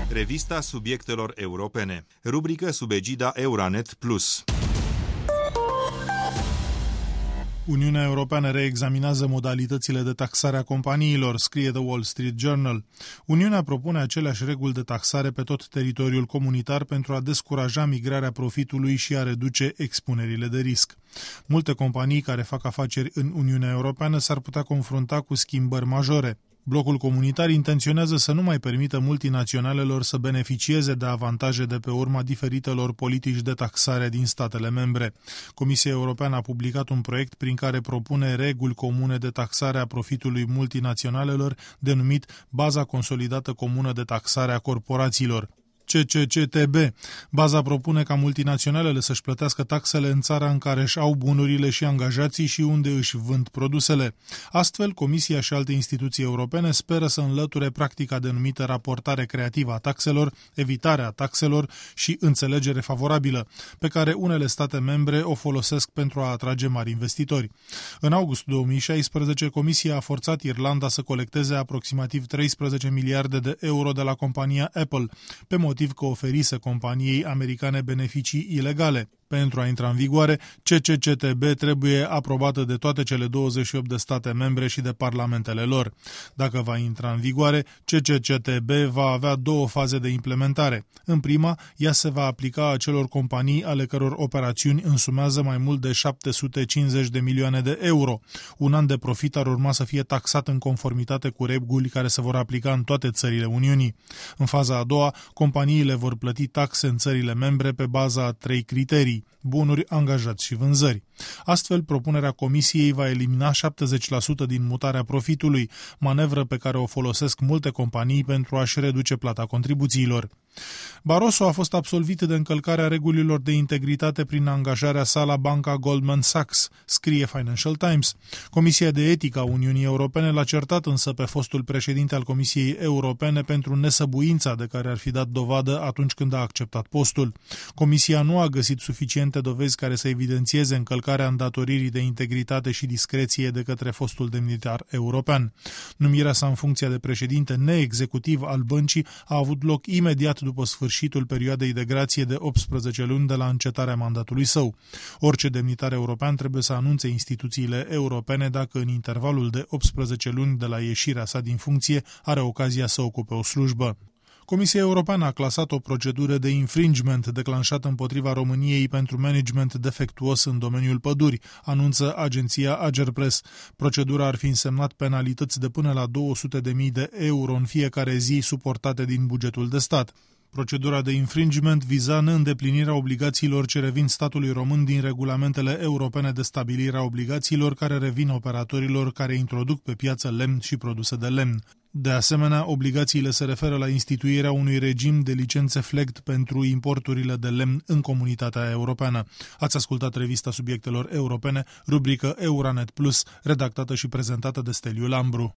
Revista subiectelor europene. Rubrică sub egida Euranet Plus. Uniunea Europeană reexaminează modalitățile de taxare a companiilor, scrie The Wall Street Journal. Uniunea propune aceleași reguli de taxare pe tot teritoriul comunitar pentru a descuraja migrarea profitului și a reduce expunerile de risc. Multe companii care fac afaceri în Uniunea Europeană s-ar putea confrunta cu schimbări majore. Blocul comunitar intenționează să nu mai permită multinaționalelor să beneficieze de avantaje de pe urma diferitelor politici de taxare din statele membre. Comisia Europeană a publicat un proiect prin care propune reguli comune de taxare a profitului multinaționalelor, denumit Baza Consolidată Comună de Taxare a Corporațiilor. CCCTB. Baza propune ca multinaționalele să-și plătească taxele în țara în care își au bunurile și angajații și unde își vând produsele. Astfel, Comisia și alte instituții europene speră să înlăture practica denumită raportare creativă a taxelor, evitarea taxelor și înțelegere favorabilă, pe care unele state membre o folosesc pentru a atrage mari investitori. În august 2016, Comisia a forțat Irlanda să colecteze aproximativ 13 miliarde de euro de la compania Apple, pe motiv că oferise companiei americane beneficii ilegale. Pentru a intra în vigoare, CCCTB trebuie aprobată de toate cele 28 de state membre și de parlamentele lor. Dacă va intra în vigoare, CCCTB va avea două faze de implementare. În prima, ea se va aplica acelor companii ale căror operațiuni însumează mai mult de 750 de milioane de euro. Un an de profit ar urma să fie taxat în conformitate cu reguli care se vor aplica în toate țările Uniunii. În faza a doua, companiile vor plăti taxe în țările membre pe baza a 3 criterii: bunuri, angajați și vânzări. Astfel, propunerea Comisiei va elimina 70% din mutarea profitului, manevră pe care o folosesc multe companii pentru a-și reduce plata contribuțiilor. Barroso a fost absolvit de încălcarea regulilor de integritate prin angajarea sa la banca Goldman Sachs, scrie Financial Times. Comisia de etică a Uniunii Europene l-a certat însă pe fostul președinte al Comisiei Europene pentru nesăbuința de care ar fi dat dovadă atunci când a acceptat postul. Comisia nu a găsit suficiente dovezi care să evidențieze încălcarea îndatoririi de integritate și discreție de către fostul demnitar european. Numirea sa în funcția de președinte neexecutiv al băncii a avut loc imediat după sfârșitul perioadei de grație de 18 luni de la încetarea mandatului său. Orice demnitar european trebuie să anunțe instituțiile europene dacă în intervalul de 18 luni de la ieșirea sa din funcție are ocazia să ocupe o slujbă. Comisia Europeană a clasat o procedură de infringement declanșată împotriva României pentru management defectuos în domeniul păduri, anunță agenția Agerpres. Procedura ar fi însemnat penalități de până la 200.000 de euro în fiecare zi suportate din bugetul de stat. Procedura de infringement viza neîndeplinirea obligațiilor ce revin statului român din regulamentele europene de stabilire a obligațiilor care revin operatorilor care introduc pe piață lemn și produse de lemn. De asemenea, obligațiile se referă la instituirea unui regim de licențe FLEGT pentru importurile de lemn în comunitatea europeană. Ați ascultat revista subiectelor europene, rubrică Euranet Plus, redactată și prezentată de Steliu Lambru.